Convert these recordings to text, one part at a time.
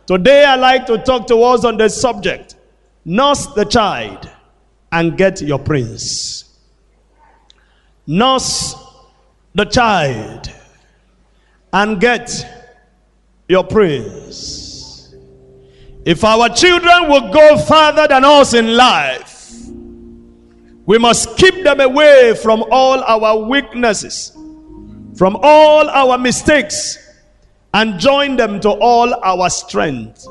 Today I like to talk to us on the subject, nurse the child and get your prince. Nurse the child and get your prince. If our children will go further than us in life, we must keep them away from all our weaknesses, from all our mistakes, and join them to all our strength.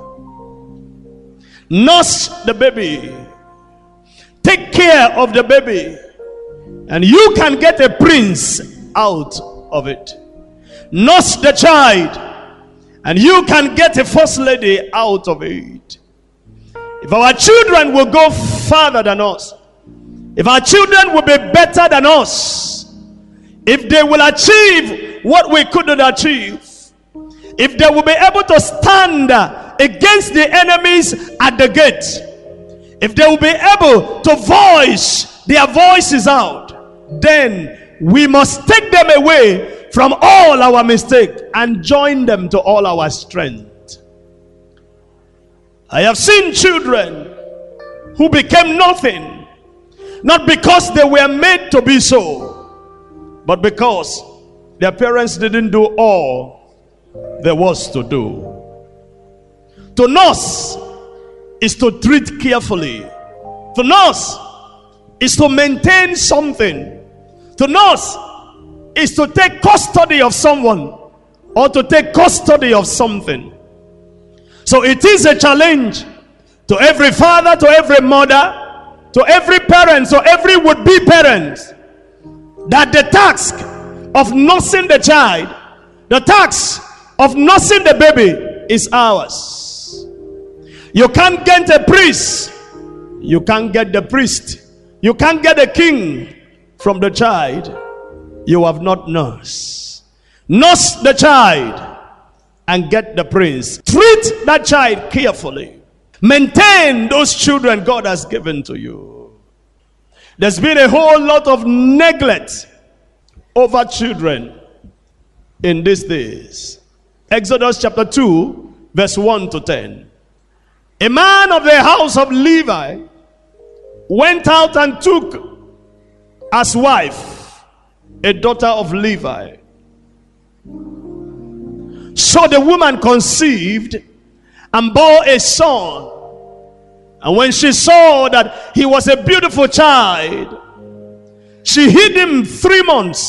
Nurse the baby. Take care of the baby, and you can get a prince out of it. Nurse the child, and you can get a first lady out of it. If our children will go further than us, if our children will be better than us, if they will achieve what we couldn't achieve, if they will be able to stand against the enemies at the gate, if they will be able to voice their voices out, then we must take them away from all our mistakes and join them to all our strength. I have seen children who became nothing, not because they were made to be so, but because their parents didn't do all there was to do. To nurse is to treat carefully. To nurse is to maintain something. To nurse is to take custody of someone or to take custody of something. So it is a challenge to every father, to every mother, to every parent, to every would-be parent, that the task of nursing the child, the task of nursing the baby is ours. You can't get a priest, you can't get the priest, you can't get a king from the child you have not nursed. Nurse the child and get the prince. Treat that child carefully. Maintain those children God has given to you. There's been a whole lot of neglect over children in these days. Exodus chapter 2 verse 1 to 10. A man of the house of Levi went out and took as wife a daughter of Levi. So the woman conceived and bore a son. And when she saw that he was a beautiful child, she hid him 3 months.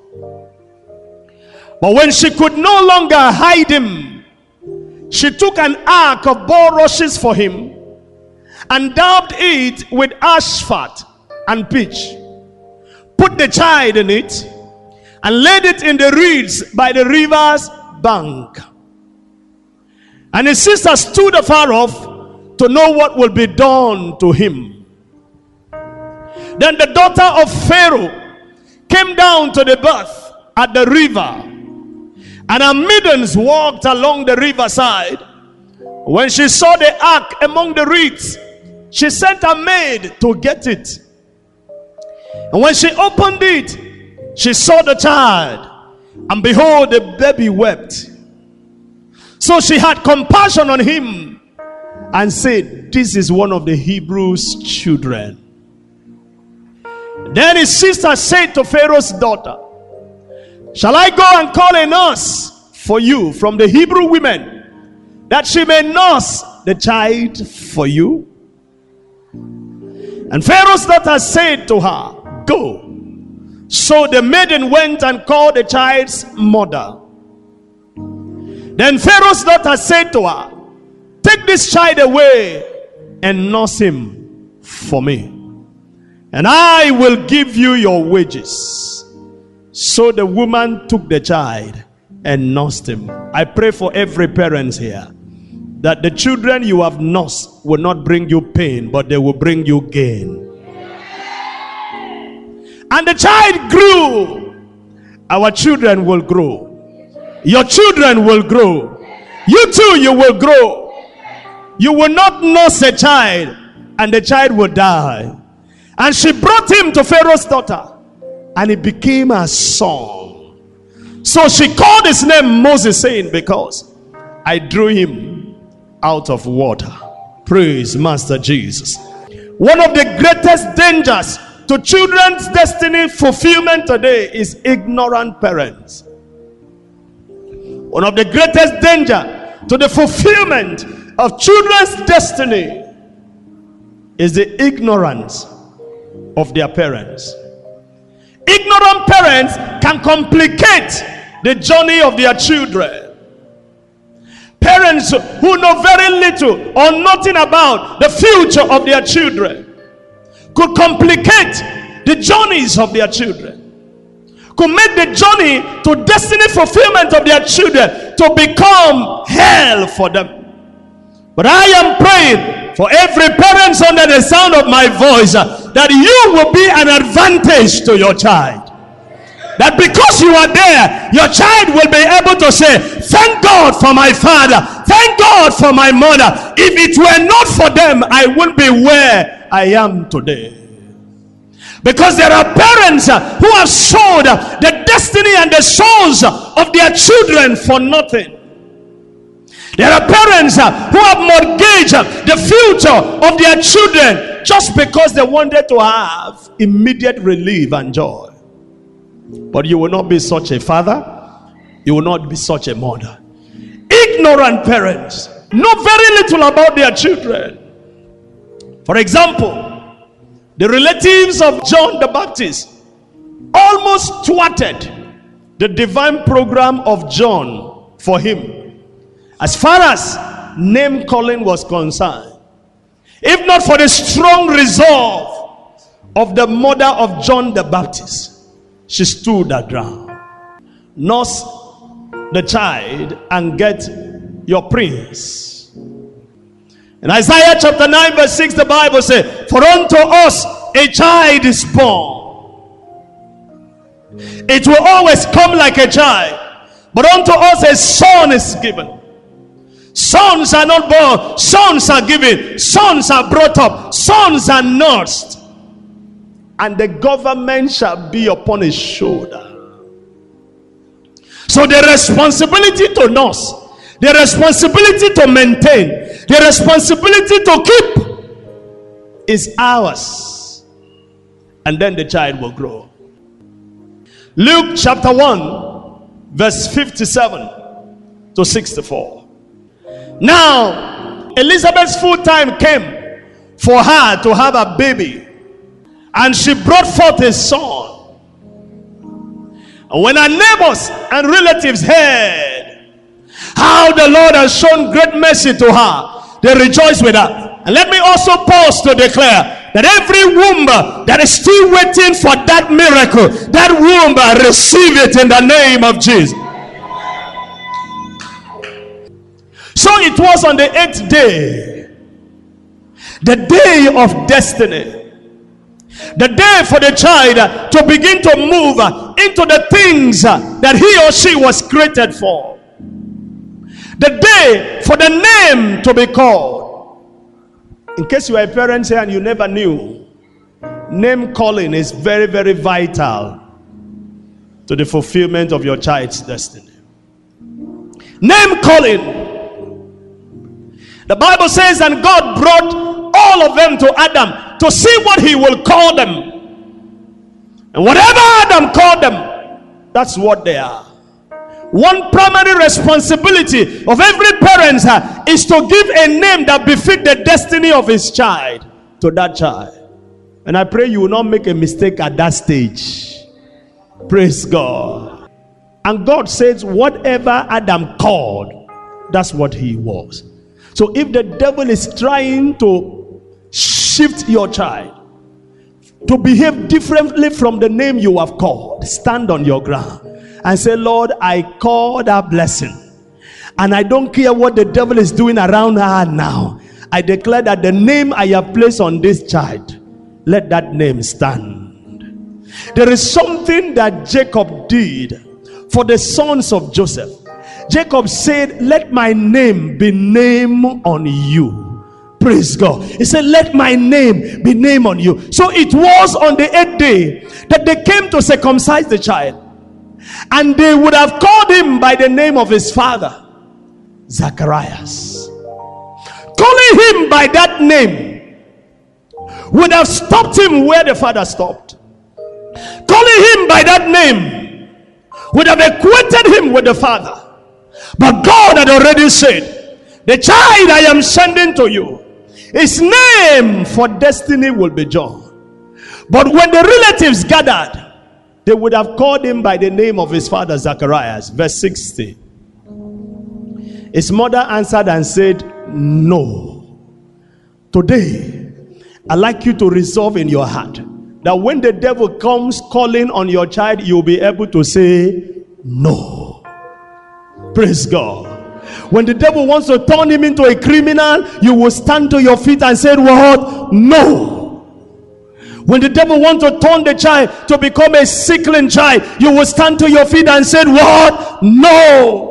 But when she could no longer hide him, she took an ark of bulrushes for him and daubed it with ashphat and pitch, put the child in it, and laid it in the reeds by the river's bank. And his sister stood afar off to know what will be done to him. Then the daughter of Pharaoh came down to the bath at the river, and her maidens walked along the riverside. When she saw the ark among the reeds, she sent her maid to get it. And when she opened it, she saw the child, and behold, the baby wept. So she had compassion on him and said, "This is one of the Hebrews' children." Then his sister said to Pharaoh's daughter, "Shall I go and call a nurse for you from the Hebrew women, that she may nurse the child for you?" And Pharaoh's daughter said to her, "Go." So the maiden went and called the child's mother. Then Pharaoh's daughter said to her, "Take this child away and nurse him for me, and I will give you your wages." So the woman took the child and nursed him. I pray for every parent here that the children you have nursed will not bring you pain, but they will bring you gain. And the child grew. Our children will grow. Your children will grow. You too, you will grow. You will not nurse a child and the child will die. And she brought him to Pharaoh's daughter, and he became her son. So she called his name Moses, saying, "Because I drew him out of water. Praise Master Jesus. One of the greatest dangers to children's destiny fulfillment today is ignorant parents. One of the greatest danger to the fulfillment of children's destiny is the ignorance of their parents. Ignorant parents can complicate the journey of their children. Parents who know very little or nothing about the future of their children could complicate the journeys of their children, could make the journey to destiny fulfillment of their children to become hell for them. But I am praying for every parent under the sound of my voice that you will be an advantage to your child. That because you are there, your child will be able to say, thank God for my father, thank God for my mother. If it were not for them, I wouldn't be where I am today. Because there are parents who have sold the destiny and the souls of their children for nothing. There are parents who have mortgaged the future of their children just because they wanted to have immediate relief and joy. But you will not be such a father. You will not be such a mother. Ignorant parents know very little about their children. For example, the relatives of John the Baptist almost thwarted the divine program of John for him, as far as name calling was concerned. If not for the strong resolve of the mother of John the Baptist, she stood her ground. Nurse the child and get your prince. In Isaiah chapter 9 verse 6, the Bible says, for unto us a child is born. It will always come like a child, but unto us a son is given. Sons are not born, sons are given, sons are brought up, sons are nursed, and the government shall be upon his shoulder. So the responsibility to nurse, the responsibility to maintain, the responsibility to keep is ours. And then the child will grow. Luke chapter 1 verse 57 to 64. Now Elizabeth's full time came for her to have a baby, and she brought forth a son. And when her neighbors and relatives heard how the Lord has shown great mercy to her, they rejoiced with her. And let me also pause to declare that every womb that is still waiting for that miracle, that womb, receive it in the name of Jesus. So it was on the 8th day, the day of destiny, the day for the child to begin to move into the things that he or she was created for. The day for the name to be called. In case you are a parent here and you never knew, name calling is very, very vital to the fulfillment of your child's destiny. Name calling. The Bible says, and God brought all of them to Adam to see what he will call them. And whatever Adam called them, that's what they are. One primary responsibility of every parent is to give a name that befits the destiny of his child to that child. And I pray you will not make a mistake at that stage. Praise God. And God says whatever Adam called, that's what he was. So if the devil is trying to shift your child to behave differently from the name you have called, stand on your ground and say, Lord, I call that blessing, and I don't care what the devil is doing around her now. I declare that the name I have placed on this child, let that name stand. There is something that Jacob did for the sons of Joseph. Jacob said, let my name be named on you. Praise God. He said, let my name be named on you. So it was on the 8th day that they came to circumcise the child, and they would have called him by the name of his father, Zacharias. Calling him by that name would have stopped him where the father stopped. Calling him by that name would have equated him with the father. But God had already said, the child I am sending to you, his name for destiny will be John. But when the relatives gathered, they would have called him by the name of his father Zacharias. Verse 60. His mother answered and said, no. Today, I'd like you to resolve in your heart that when the devil comes calling on your child, you'll be able to say no. Praise God. When the devil wants to turn him into a criminal, you will stand to your feet and say, what? No. When the devil wants to turn the child to become a sickling child, you will stand to your feet and say, what? No.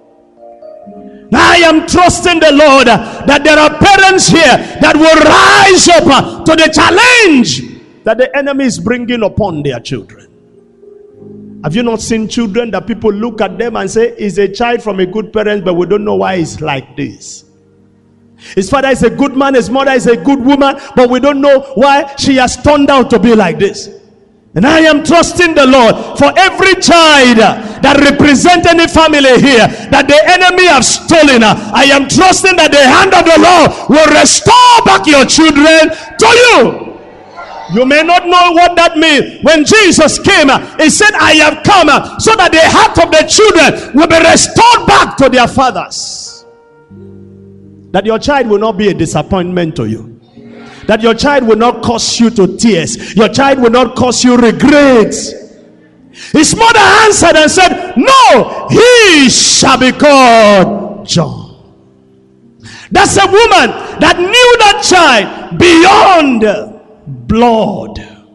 Now I am trusting the Lord that there are parents here that will rise up to the challenge that the enemy is bringing upon their children. Have you not seen children that people look at them and say, is a child from a good parent, but we don't know why he's like this? His father is a good man, his mother is a good woman, but we don't know why she has turned out to be like this. And I am trusting the Lord for every child that represents any family here that the enemy have stolen. I am trusting that the hand of the Lord will restore back your children to you. You may not know what that means. When Jesus came, he said, I have come so that the heart of the children will be restored back to their fathers. That your child will not be a disappointment to you. That your child will not cause you to tears. Your child will not cause you regrets. His mother answered and said, no, he shall be called John. That's a woman that knew that child beyond blood.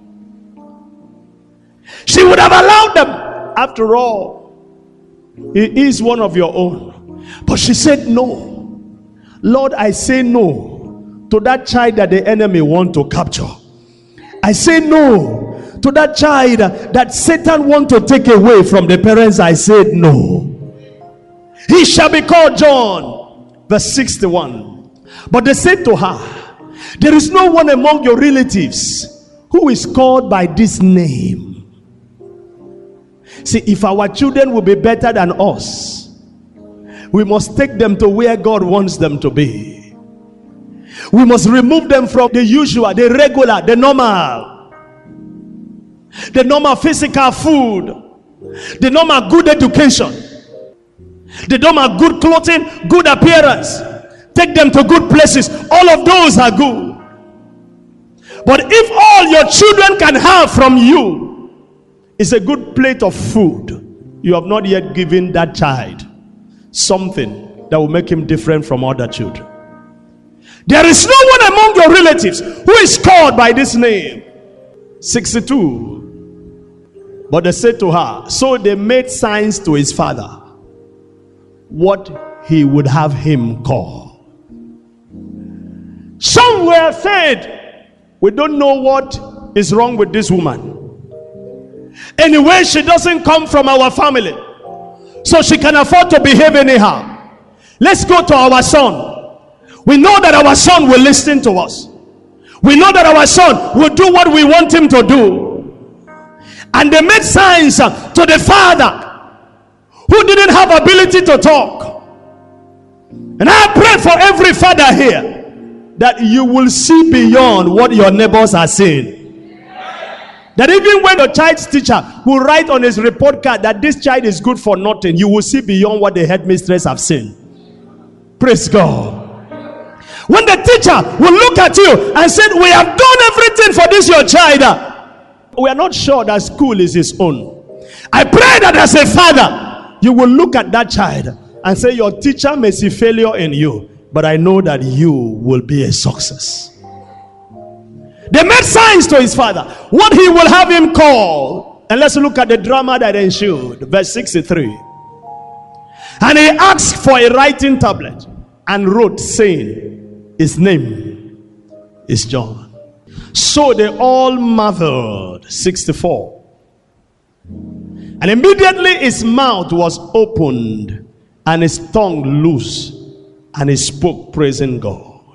She would have allowed them. After all, he is one of your own. But she said no. Lord, I say no to that child that the enemy want to capture. I say no to that child that Satan want to take away from the parents. I said no. He shall be called John. Verse 61. But they said to her, there is no one among your relatives who is called by this name. See, if our children will be better than us, we must take them to where God wants them to be. We must remove them from the usual, the regular, the normal physical food, the normal good education, the normal good clothing, good appearance. Take them to good places. All of those are good. But if all your children can have from you is a good plate of food, you have not yet given that child something that will make him different from other children. There is no one among your relatives who is called by this name. 62. But they said to her, so they made signs to his father what he would have him call. Somewhere said, we don't know what is wrong with this woman. Anyway, she doesn't come from our family, so she can afford to behave anyhow. Let's go to our son. We know that our son will listen to us. We know that our son will do what we want him to do. And they made signs to the father who didn't have ability to talk. And I pray for every father here that you will see beyond what your neighbors are saying. That even when the child's teacher will write on his report card that this child is good for nothing, you will see beyond what the headmistress have seen. Praise God. When the teacher will look at you and say, we have done everything for this your child, we are not sure that school is his own. I pray that as a father, you will look at that child and say, your teacher may see failure in you, but I know that you will be a success. They made signs to his father what he will have him call. And let's look at the drama that ensued. Verse 63. And he asked for a writing tablet and wrote, saying, his name is John. So they all marveled. 64. And immediately his mouth was opened and his tongue loose, and he spoke, praising God.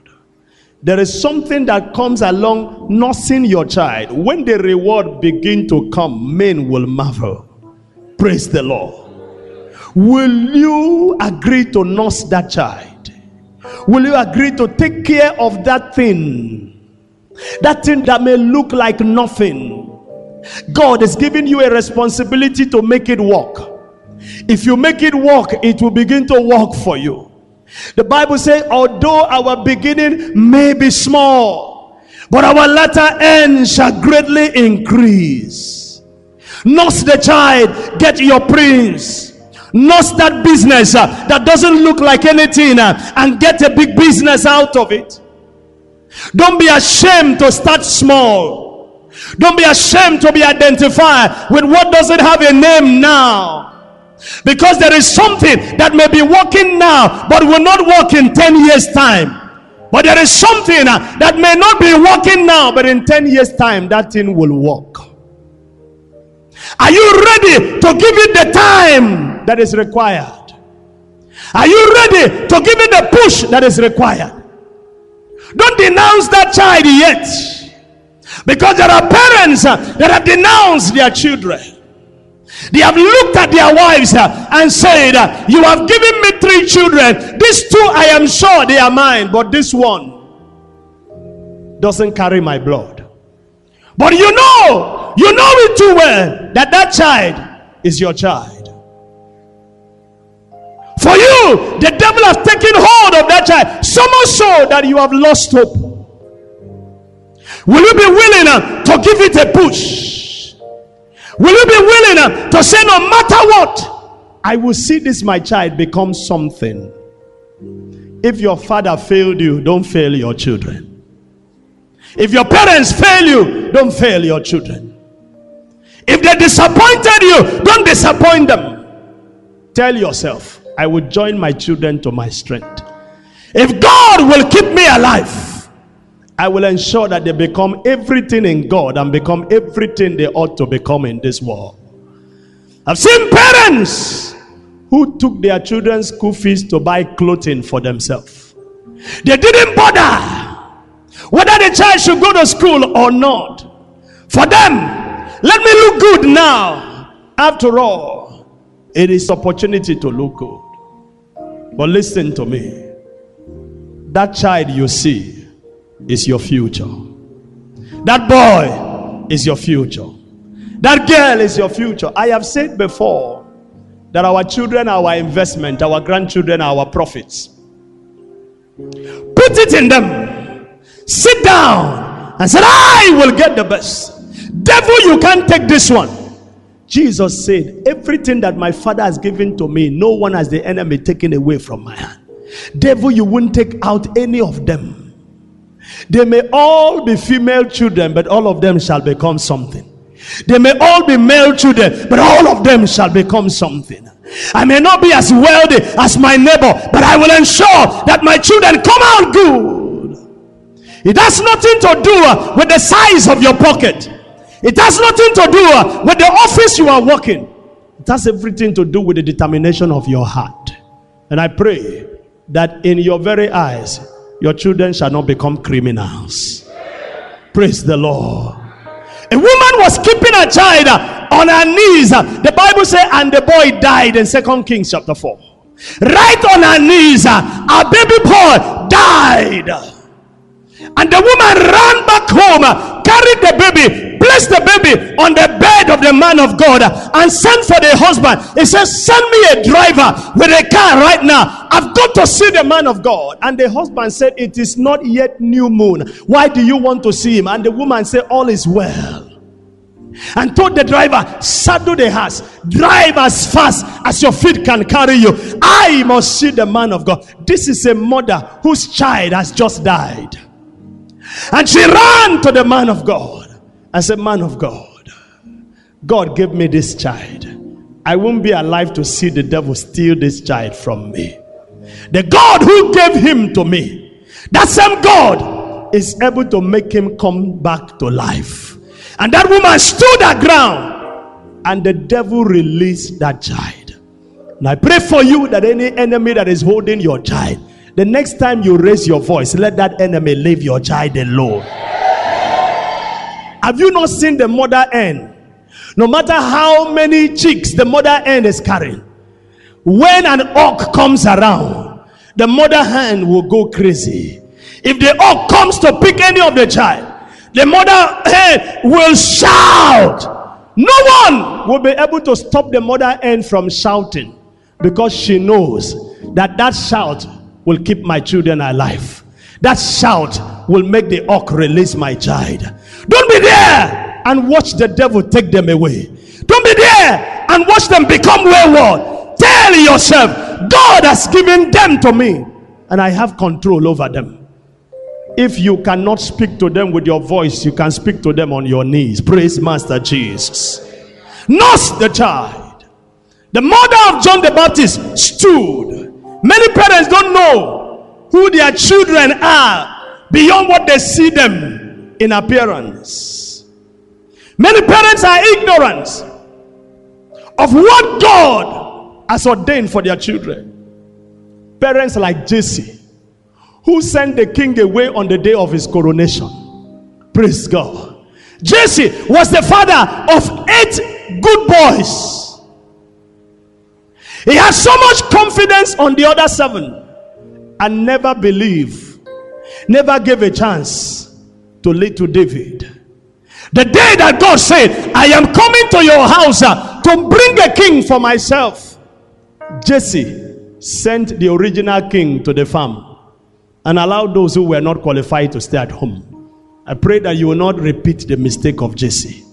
There is something that comes along nursing your child. When the reward begin to come, men will marvel. Praise the Lord. Will you agree to nurse that child? Will you agree to take care of that thing? That thing that may look like nothing. God is giving you a responsibility to make it work. If you make it work, it will begin to work for you. The Bible says, although our beginning may be small, but our latter end shall greatly increase. Nurse the child, get your prince. Nurse that business that doesn't look like anything and get a big business out of it. Don't be ashamed to start small. Don't be ashamed to be identified with what doesn't have a name now. Because there is something that may be working now but will not work in 10 years time. But there is something that may not be working now, but in 10 years time that thing will work. Are you ready to give it the time that is required? Are you ready to give it the push that is required? Don't denounce that child yet, because there are parents that have denounced their children. They have looked at their wives and said, you have given me 3 children. These 2 I am sure they are mine, but this one doesn't carry my blood. But you know it too well that that child is your child. For you, the devil has taken hold of that child, so much so that you have lost hope. Will you be willing to give it a push? Will you be willing to say, no matter what, I will see this my child become something? If your father failed you, don't fail your children. If your parents fail you, don't fail your children. If they disappointed you, don't disappoint them. Tell yourself, I will join my children to my strength. If God will keep me alive, I will ensure that they become everything in God and become everything they ought to become in this world. I've seen parents who took their children's school fees to buy clothing for themselves. They didn't bother whether the child should go to school or not. For them, let me look good now. After all, it is opportunity to look good. But listen to me. That child you see is your future. That boy is your future. That girl is your future. I have said before that our children are our investment, our grandchildren are our profits. Put it in them. Sit down and say, I will get the best. Devil, you can't take this one. Jesus said, everything that my Father has given to me, no one has the enemy taken away from my hand. Devil, you won't take out any of them. They may all be female children, but all of them shall become something. They may all be male children, but all of them shall become something. I may not be as wealthy as my neighbor, but I will ensure that my children come out good. It has nothing to do with the size of your pocket. It has nothing to do with the office you are working. It has everything to do with the determination of your heart. And I pray that in your very eyes, your children shall not become criminals. Praise the Lord. A woman was keeping a child on her knees. The Bible says, and the boy died in 2 Kings chapter 4. Right on her knees, a baby boy died. And the woman ran back home, carried the baby, placed the baby on the bed of the man of God, and sent for the husband. He says, send me a driver with a car right now. I've got to see the man of God. And the husband said, it is not yet new moon. Why do you want to see him? And the woman said, all is well. And told the driver, saddle the horse, drive as fast as your feet can carry you. I must see the man of God. This is a mother whose child has just died. And she ran to the man of God and said, man of God, God gave me this child. I won't be alive to see the devil steal this child from me. The God who gave him to me, that same God is able to make him come back to life. And that woman stood her ground, and the devil released that child. And I pray for you that any enemy that is holding your child, The next time you raise your voice, let that enemy leave your child alone. Have you not seen the mother hen? No matter how many chicks the mother hen is carrying, when an hawk comes around, the mother hen will go crazy. If the hawk comes to pick any of the child, the mother hen will shout. No one will be able to stop the mother hen from shouting, because she knows that that shout will keep my children alive. That shout will make the hawk release my child. Don't be there and watch the devil take them away. Don't be there and watch them become wayward. Tell yourself, God has given them to me and I have control over them. If you cannot speak to them with your voice, you can speak to them on your knees. Praise Master Jesus. Nurse the child. The mother of John the Baptist stood. Many parents don't know who their children are beyond what they see them in appearance. Many parents are ignorant of what God has ordained for their children. Parents like Jesse, who sent the king away on the day of his coronation. Praise God. Jesse was the father of 8 good boys. He had so much confidence on the other 7 and never believed, never gave a chance to lead to David. The day that God said, I am coming to your house to bring a king for myself, Jesse sent the original king to the farm and allowed those who were not qualified to stay at home. I pray that you will not repeat the mistake of Jesse.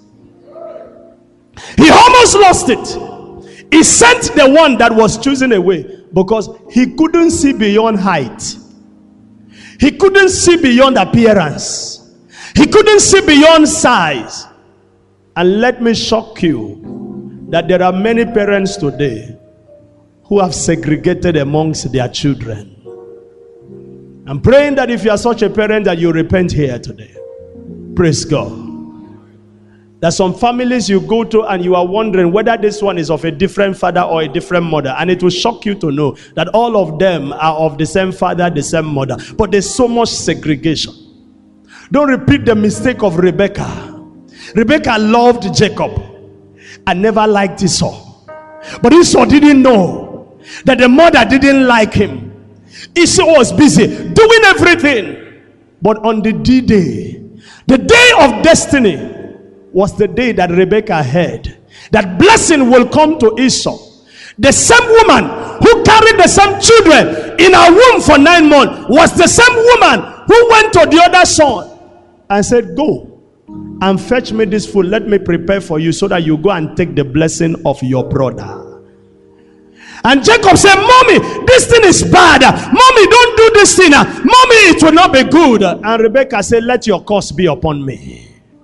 He almost lost it. He sent the one that was chosen away because he couldn't see beyond height. He couldn't see beyond appearance. He couldn't see beyond size. And let me shock you that there are many parents today who have segregated amongst their children. I'm praying that if you are such a parent, that you repent here today. Praise God. There's some families you go to and you are wondering whether this one is of a different father or a different mother. And it will shock you to know that all of them are of the same father, the same mother. But there's so much segregation. Don't repeat the mistake of Rebecca. Rebecca loved Jacob and never liked Esau. But Esau didn't know that the mother didn't like him. Esau was busy doing everything. But on the D-Day, the day of destiny, was the day that Rebecca heard that blessing will come to Esau. The same woman who carried the same children in her womb for 9 months was the same woman who went to the other son and said, go and fetch me this food. Let me prepare for you so that you go and take the blessing of your brother. And Jacob said, Mommy, this thing is bad. Mommy, don't do this thing. Mommy, it will not be good. And Rebecca said, let your curse be upon me.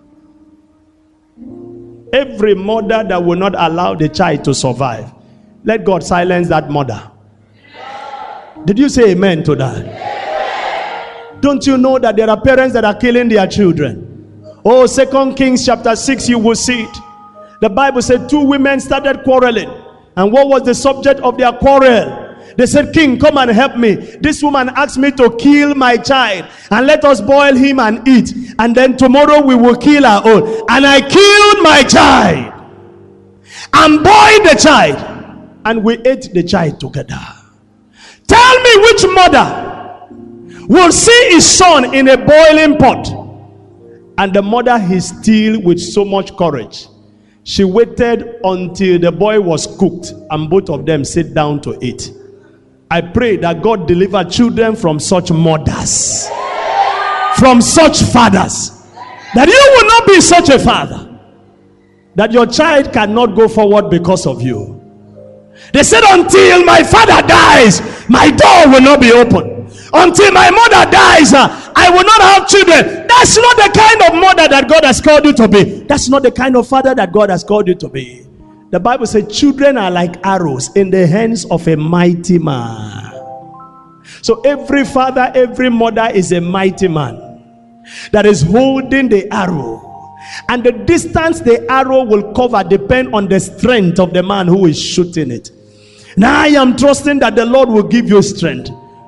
Every mother that will not allow the child to survive, let God silence that mother. Did you say amen to that? Don't you know that there are parents that are killing their children? Oh, 2 Kings chapter 6, you will see it. The Bible said 2 women started quarreling. And what was the subject of their quarrel? They said, King, come and help me. This woman asked me to kill my child, and let us boil him and eat, and then tomorrow we will kill our own. And I killed my child and boiled the child, and we ate the child together. Tell me which mother will see his son in a boiling pot, and the mother is still with so much courage. She waited until the boy was cooked and both of them sit down to eat. I pray that God deliver children from such mothers, from such fathers, that you will not be such a father, that your child cannot go forward because of you. They said, until my father dies, my door will not be open. Until my mother dies, I will not have children. That's not the kind of mother that God has called you to be. That's not the kind of father that God has called you to be. The Bible says children are like arrows in the hands of a mighty man. So every father, every mother is a mighty man that is holding the arrow. And the distance the arrow will cover depends on the strength of the man who is shooting it. Now I am trusting that the Lord will give you strength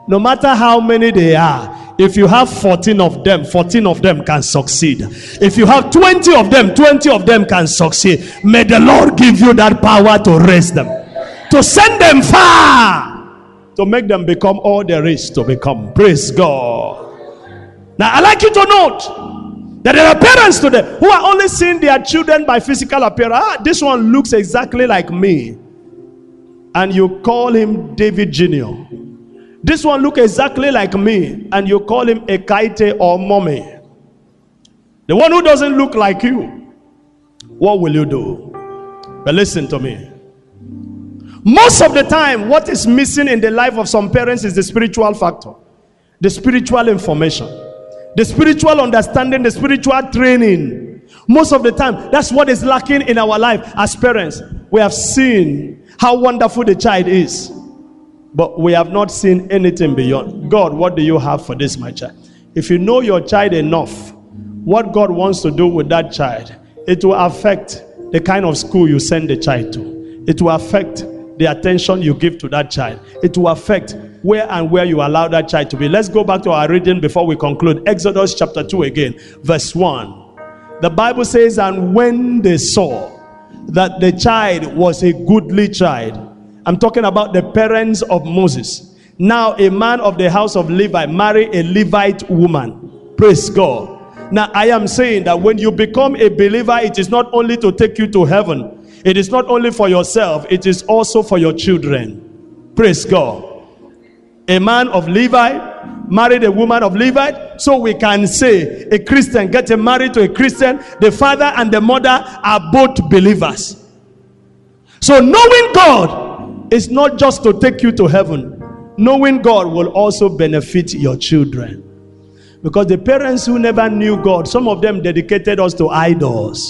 No matter how many they are, if you have 14 of them, 14 of them can succeed. If you have 20 of them, 20 of them can succeed. May the Lord give you that power to raise them, to send them far, to make them become all there is to become. Praise God. Now, I like you to note that there are parents today who are only seeing their children by physical appearance. This one looks exactly like me. And you call him David Jr. This one looks exactly like me. And you call him Ekaite or Mommy. The one who doesn't look like you, what will you do? But listen to me. Most of the time, what is missing in the life of some parents is the spiritual factor, the spiritual information, the spiritual understanding, the spiritual training. Most of the time, that's what is lacking in our life as parents. We have seen how wonderful the child is, but we have not seen anything beyond. God, what do you have for this, my child? If you know your child enough, what God wants to do with that child, it will affect the kind of school you send the child to. It will affect the attention you give to that child. It will affect where you allow that child to be. Let's go back to our reading before we conclude. Exodus chapter 2 again, verse 1. The Bible says, and when they saw that the child was a goodly child, I'm talking about the parents of Moses. Now a man of the house of Levi married a Levite woman. Praise God. Now I am saying that when you become a believer, it is not only to take you to heaven. It is not only for yourself, it is also for your children. Praise God. A man of Levi married a woman of Levi. So we can say a Christian getting married to a Christian, the father and the mother are both believers. So knowing God is not just to take you to heaven. Knowing God will also benefit your children. Because the parents who never knew God, some of them dedicated us to idols.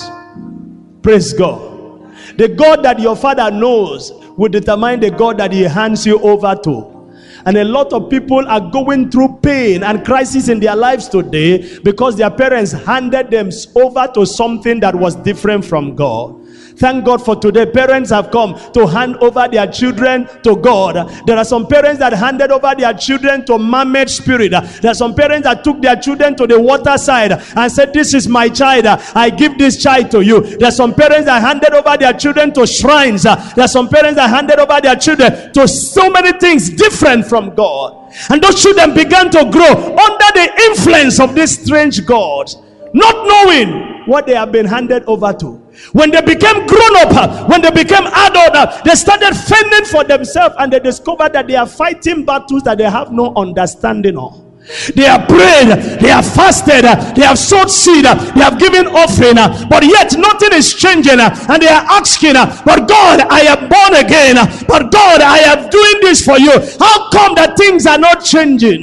Praise God. The God that your father knows will determine the God that he hands you over to. And a lot of people are going through pain and crisis in their lives today because their parents handed them over to something that was different from God. Thank God for today. Parents have come to hand over their children to God. There are some parents that handed over their children to man-made spirit. There are some parents that took their children to the water side and said, this is my child. I give this child to you. There are some parents that handed over their children to shrines. There are some parents that handed over their children to so many things different from God. And those children began to grow under the influence of these strange gods, not knowing what they have been handed over to. When they became grown up, when they became adult, they started fending for themselves, and they discovered that they are fighting battles that they have no understanding of. They have prayed, they have fasted, they have sowed seed, they have given offering, but yet nothing is changing, and they are asking, but God, I am born again, but God, I am doing this for you. How come that things are not changing?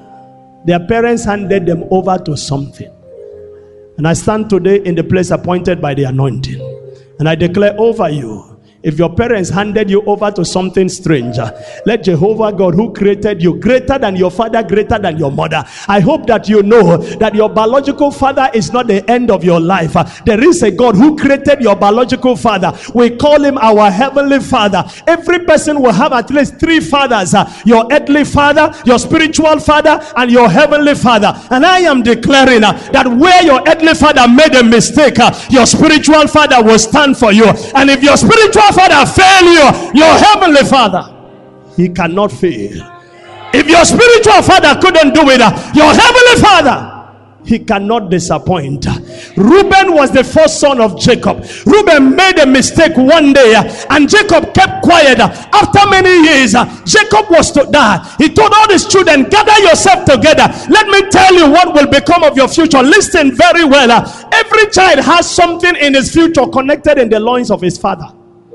Their parents handed them over to something. And I stand today in the place appointed by the anointing, and I declare over you, if your parents handed you over to something strange, let Jehovah God, who created you, greater than your father, greater than your mother. I hope that you know that your biological father is not the end of your life. There is a God who created your biological father. We call him our heavenly father. Every person will have at least three fathers: your earthly father, your spiritual father, and your heavenly father. And I am declaring that where your earthly father made a mistake, your spiritual father will stand for you. And if your spiritual father fail you, your heavenly father, he cannot fail. If your spiritual father couldn't do it, your heavenly father, he cannot disappoint. Reuben was the first son of Jacob. Reuben made a mistake one day, and Jacob kept quiet. After many years, Jacob was to die. He told all his children, gather yourself together. Let me tell you what will become of your future. Listen very well. Every child has something in his future connected in the loins of his father.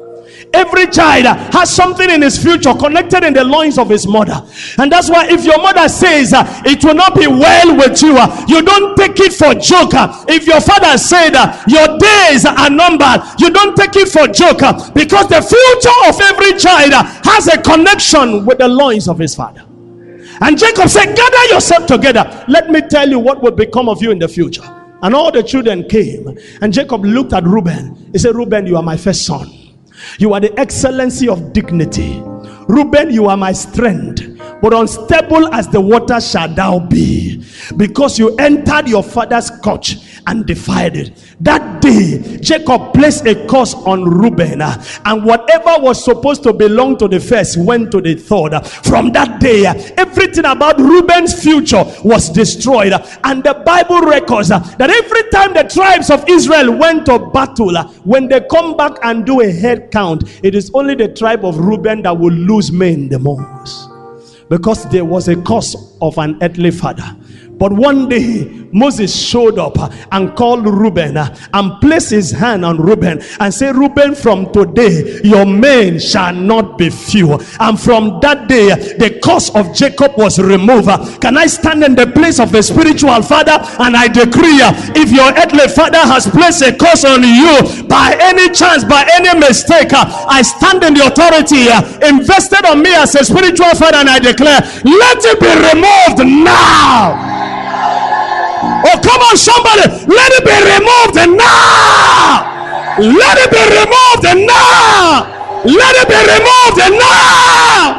Every child has something in his future connected in the loins of his mother. And that's why if your mother says it will not be well with you, you don't take it for joke. If your father said your days are numbered, you don't take it for joke, because the future of every child has a connection with the loins of his father. And Jacob said, gather yourself together. Let me tell you what will become of you in the future. And all the children came, and Jacob looked at Reuben. He said, Reuben, you are my first son. You are the excellency of dignity. Reuben, you are my strength. but unstable as the water shall thou be, because you entered your father's couch and defied it. That day Jacob placed a curse on Reuben, and whatever was supposed to belong to the first went to the third. From that day, everything about Reuben's future was destroyed. And the Bible records that every time the tribes of Israel went to battle, when they come back and do a head count, it is only the tribe of Reuben that will lose men the most, because there was a curse of an earthly father. But one day Moses showed up and called Reuben and placed his hand on Reuben and said, Reuben, from today your men shall not be few. And from that day the curse of Jacob was removed. Can I stand in the place of a spiritual father and I decree, if your earthly father has placed a curse on you by any chance, by any mistake, I stand in the authority invested on me as a spiritual father, and I declare, let it be removed now. Oh, come on, somebody. Let it be removed now. Let it be removed now. Let it be removed now.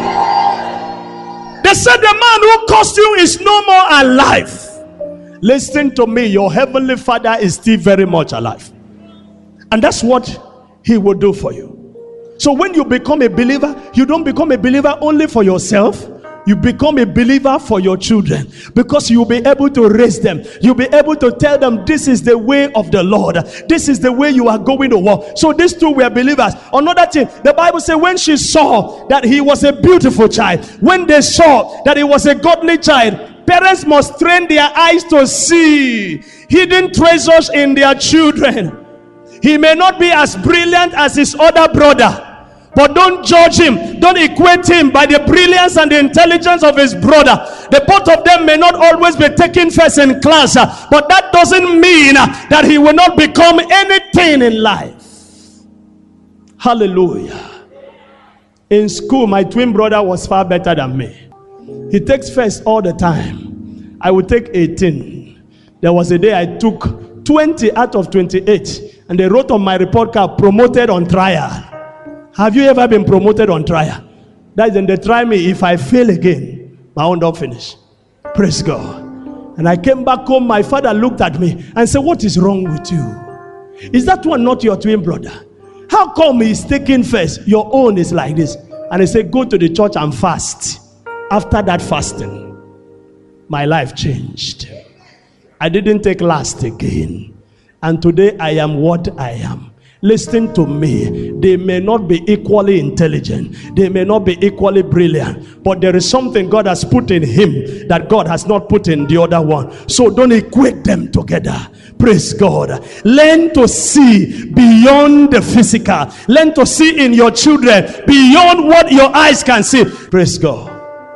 They said the man who cursed you is no more alive. Listen to me. Your heavenly father is still very much alive. And that's what he will do for you. So when you become a believer, you don't become a believer only for yourself. You become a believer for your children, because you'll be able to raise them. You'll be able to tell them, this is the way of the Lord. This is the way you are going to walk. So these two were believers. Another thing, the Bible says when she saw that he was a beautiful child, when they saw that he was a godly child, parents must train their eyes to see hidden treasures in their children. He may not be as brilliant as his other brother, but don't judge him. Don't equate him by the brilliance and the intelligence of his brother. The both of them may not always be taking first in class, but that doesn't mean that he will not become anything in life. Hallelujah. In school, my twin brother was far better than me. He takes first all the time. I would take 18. There was a day I took 20 out of 28, and they wrote on my report card, promoted on trial. Have you ever been promoted on trial? That is, when they try me, if I fail again, my own don't finish. Praise God. And I came back home, my father looked at me and said, what is wrong with you? Is that one not your twin brother? How come he's taking first? Your own is like this. And he said, go to the church and fast. After that fasting, my life changed. I didn't take last again. And today I am what I am. Listen to me. They may not be equally intelligent. They may not be equally brilliant. But there is something God has put in him that God has not put in the other one. So don't equate them together. Praise God. Learn to see beyond the physical. Learn to see in your children beyond what your eyes can see. Praise God.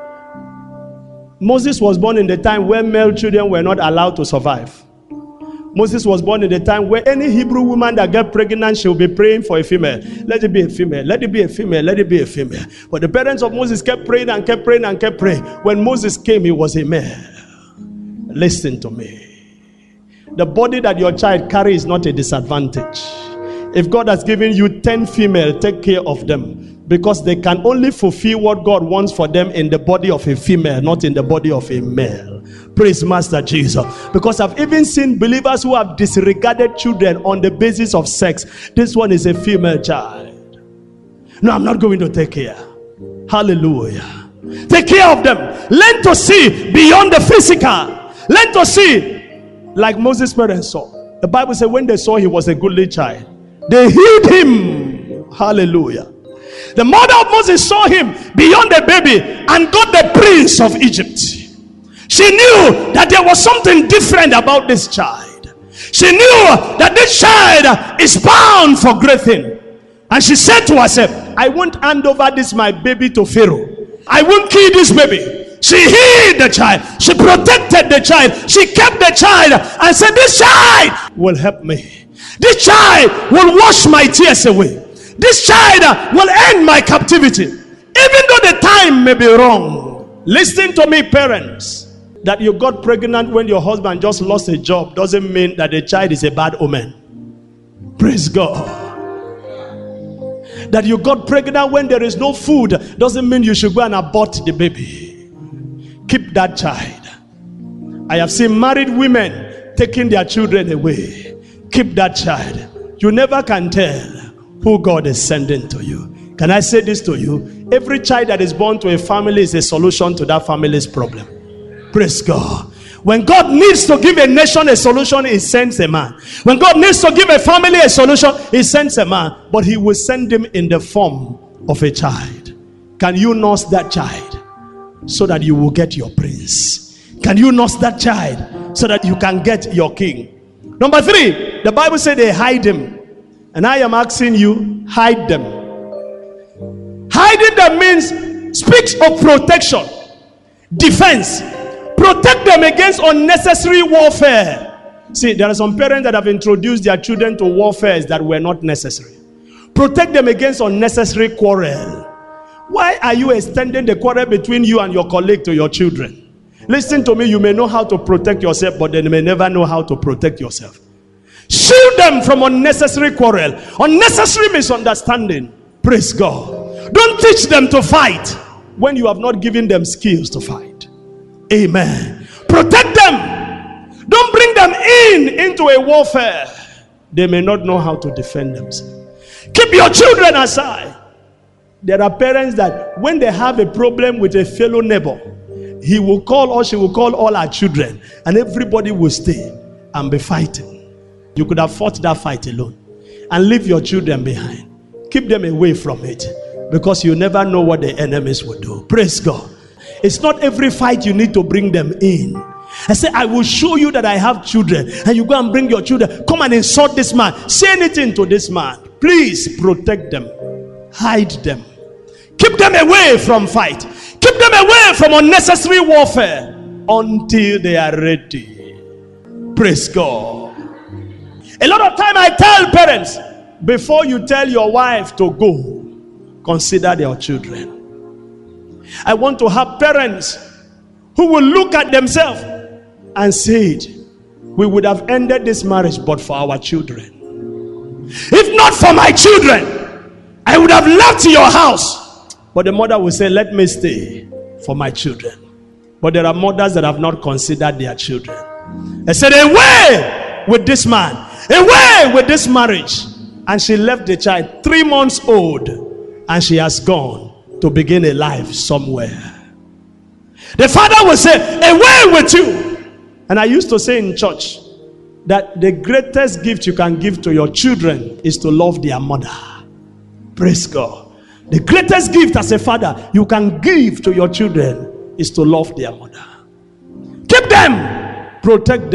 Moses was born in the time when male children were not allowed to survive. Moses was born in the time where any Hebrew woman that got pregnant, she will be praying for a female. Let it be a female. Let it be a female. Let it be a female. But the parents of Moses kept praying and kept praying and kept praying. When Moses came, he was a male. Listen to me. The body that your child carries is not a disadvantage. If God has given you 10 female, take care of them, because they can only fulfill what God wants for them in the body of a female, not in the body of a male. Praise Master Jesus. Because I've even seen believers who have disregarded children on the basis of sex. This one is a female child. No, I'm not going to take care. Hallelujah. Take care of them. Learn to see beyond the physical. Learn to see like Moses' parents saw. The Bible said when they saw he was a goodly child, they hid him. Hallelujah. The mother of Moses saw him beyond the baby and got the prince of Egypt. She knew that there was something different about this child. She knew that this child is bound for great thing. And she said to herself, I won't hand over this my baby to Pharaoh. I won't kill this baby. She hid the child. She protected the child. She kept the child and said, this child will help me. This child will wash my tears away. This child will end my captivity. Even though the time may be wrong. Listen to me, parents. That you got pregnant when your husband just lost a job doesn't mean that the child is a bad omen. Praise God. That you got pregnant when there is no food doesn't mean you should go and abort the baby. Keep that child. I have seen married women taking their children away. Keep that child. You never can tell who God is sending to you. Can I say this to you? Every child that is born to a family is a solution to that family's problem. Praise God. When God needs to give a nation a solution, he sends a man. When God needs to give a family a solution, he sends a man. But he will send him in the form of a child. Can you nurse that child so that you will get your prince? Can you nurse that child so that you can get your king? Number 3, the Bible said they hide him. And I am asking you, hide them. Hiding them means, speaks of protection, defense. Protect them against unnecessary warfare. See, there are some parents that have introduced their children to warfares that were not necessary. Protect them against unnecessary quarrel. Why are you extending the quarrel between you and your colleague to your children? Listen to me, you may know how to protect yourself, but they may never know how to protect yourself. Shield them from unnecessary quarrel, unnecessary misunderstanding. Praise God. Don't teach them to fight when you have not given them skills to fight. Amen. Protect them. Don't bring them into a warfare. They may not know how to defend themselves. Keep your children aside. There are parents that when they have a problem with a fellow neighbor, he will call or she will call all our children, and everybody will stay and be fighting. You could have fought that fight alone and leave your children behind. Keep them away from it, because you never know what the enemies will do. Praise God. It's not every fight you need to bring them in. I say, I will show you that I have children, and you go and bring your children. Come and insult this man. Say anything to this man. Please protect them. Hide them. Keep them away from fight. Keep them away from unnecessary warfare until they are ready. Praise God. A lot of time I tell parents, before you tell your wife to go, consider their children. I want to have parents who will look at themselves and say, we would have ended this marriage but for our children. If not for my children, I would have left your house. But the mother will say, let me stay for my children. But there are mothers that have not considered their children. They said, away with this man, away with this marriage. And she left the child 3 months old, and she has gone to begin a life somewhere. The father will say, away with you. And I used to say in church that the greatest gift you can give to your children is to love their mother. Praise God. The greatest gift as a father you can give to your children is to love their mother. Keep them, protect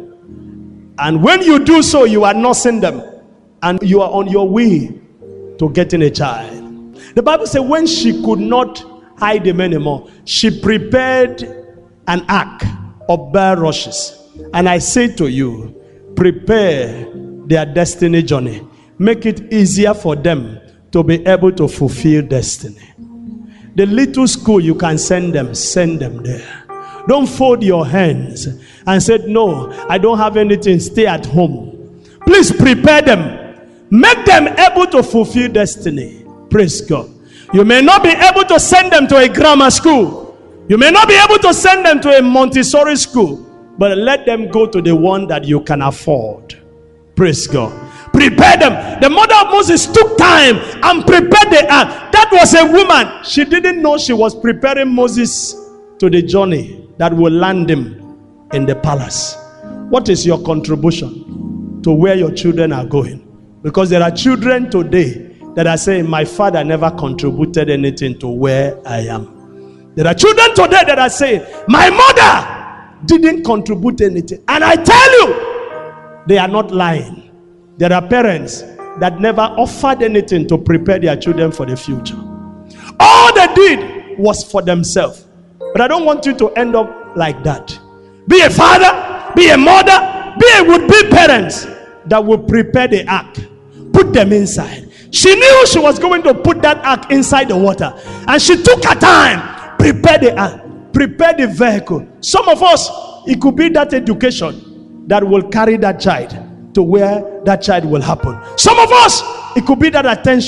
them. And when you do so, you are nursing them, and you are on your way to getting a child. The Bible says when she could not hide them anymore, she prepared an ark of bare rushes. And I say to you, prepare their destiny journey. Make it easier for them to be able to fulfill destiny. The little school you can send them there. Don't fold your hands and say, no, I don't have anything, stay at home. Please prepare them. Make them able to fulfill destiny. Praise God. You may not be able to send them to a grammar school. You may not be able to send them to a Montessori school. But let them go to the one that you can afford. Praise God. Prepare them. The mother of Moses took time and prepared the ark. That was a woman. She didn't know she was preparing Moses to the journey that will land him in the palace. What is your contribution to where your children are going? Because there are children today that are saying, my father never contributed anything to where I am. There are children today that are saying, my mother didn't contribute anything. And I tell you, they are not lying. There are parents that never offered anything to prepare their children for the future. All they did was for themselves. But I don't want you to end up like that. Be a father, be a mother, be a would-be parents that will prepare the ark. Put them inside. She knew she was going to put that ark inside the water, and she took her time. Prepare the ark, prepare the vehicle. Some of us, it could be that education that will carry that child to where that child will happen. Some of us, it could be that attention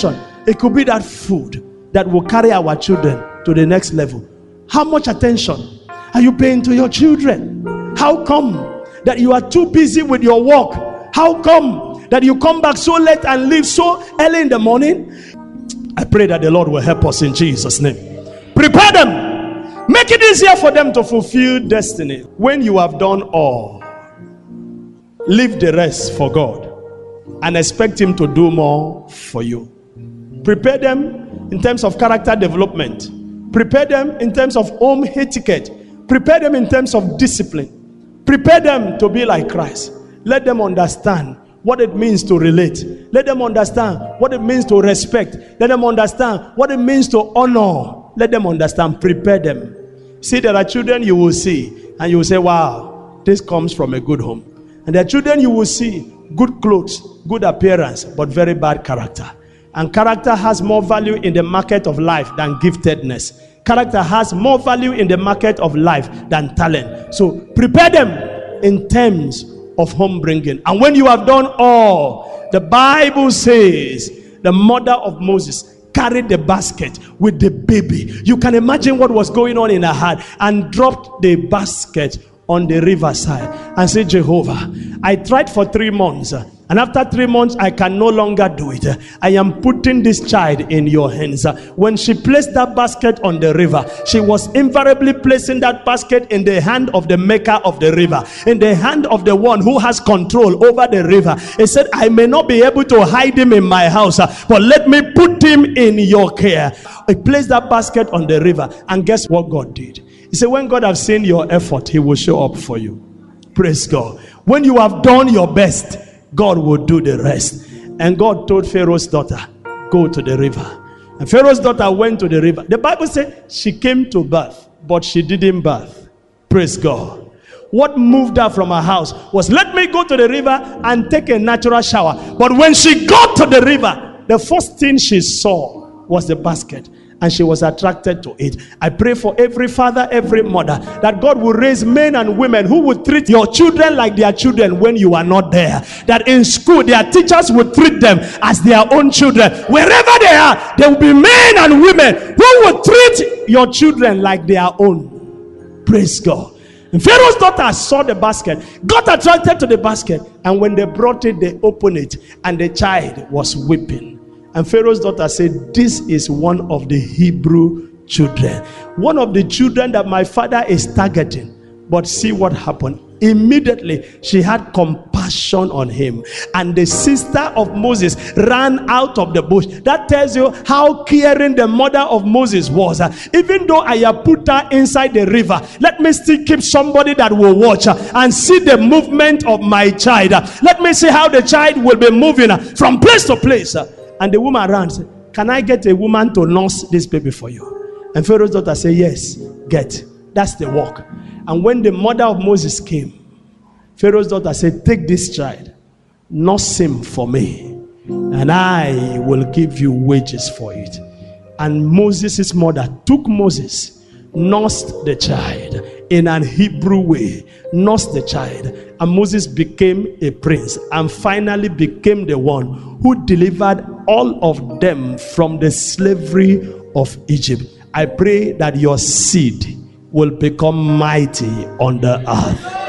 It could be that food that will carry our children to the next level. How much attention are you paying to your children? How come that you are too busy with your work? How come that you come back so late and leave so early in the morning? I pray that the Lord will help us in Jesus' name. Prepare them. Make it easier for them to fulfill destiny. When you have done all, leave the rest for God and expect Him to do more for you. Prepare them in terms of character development. Prepare them in terms of home etiquette. Prepare them in terms of discipline. Prepare them to be like Christ. Let them understand what it means to relate. Let them understand what it means to respect. Let them understand what it means to honor. Let them understand. Prepare them. See, there are children you will see and you will say, wow, this comes from a good home. And there are children you will see, good clothes, good appearance, but very bad character. And character has more value in the market of life than giftedness. Character has more value in the market of life than talent. So prepare them in terms of home bringing. And when you have done all, the Bible says the mother of Moses carried the basket with the baby. You can imagine what was going on in her heart, and dropped the basket on the riverside and said, Jehovah, I tried for 3 months. And after 3 months, I can no longer do it. I am putting this child in your hands. When she placed that basket on the river, she was invariably placing that basket in the hand of the maker of the river, in the hand of the one who has control over the river. He said, I may not be able to hide him in my house, but let me put him in your care. He placed that basket on the river, and guess what God did? He said, when God has seen your effort, He will show up for you. Praise God. When you have done your best, God will do the rest. And God told Pharaoh's daughter, go to the river. And Pharaoh's daughter went to the river. The Bible said she came to birth, but she didn't birth. Praise God. What moved her from her house was, let me go to the river and take a natural shower. But when she got to the river, the first thing she saw was the basket. And she was attracted to it. I pray for every father, every mother, that God will raise men and women who will treat your children like their children when you are not there. That in school, their teachers will treat them as their own children. Wherever they are, there will be men and women who will treat your children like their own. Praise God. And Pharaoh's daughter saw the basket, got attracted to the basket, and when they brought it, they opened it, and the child was weeping. And Pharaoh's daughter said, this is one of the Hebrew children. One of the children that my father is targeting. But see what happened. Immediately, she had compassion on him. And the sister of Moses ran out of the bush. That tells you how caring the mother of Moses was. Even though I have put her inside the river, let me still keep somebody that will watch and see the movement of my child. Let me see how the child will be moving from place to place. And the woman ran and said, can I get a woman to nurse this baby for you? And Pharaoh's daughter said, yes, get. That's the work. And when the mother of Moses came, Pharaoh's daughter said, take this child, nurse him for me, and I will give you wages for it. And Moses' mother took Moses, nursed the child in an Hebrew way, nursed the child, and Moses became a prince and finally became the one who delivered all of them from the slavery of Egypt. I pray that your seed will become mighty on the earth.